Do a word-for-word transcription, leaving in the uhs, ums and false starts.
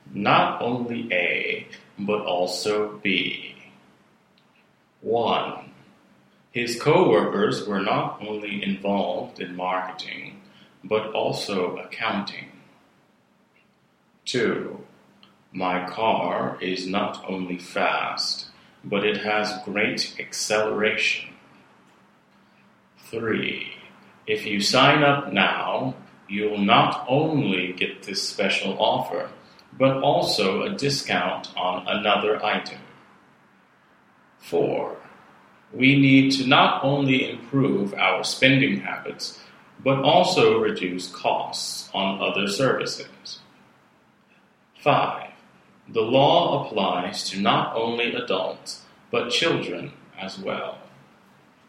Not only A, but also B. one. His co-workers were not only involved in marketing, but also accounting. two. My car is not only fast, but it has great acceleration. three. If you sign up now, you'll not only get this special offer, but also a discount on another item. four. We need to not only improve our spending habits, but also reduce costs on other services. five. The law applies to not only adults, but children as well.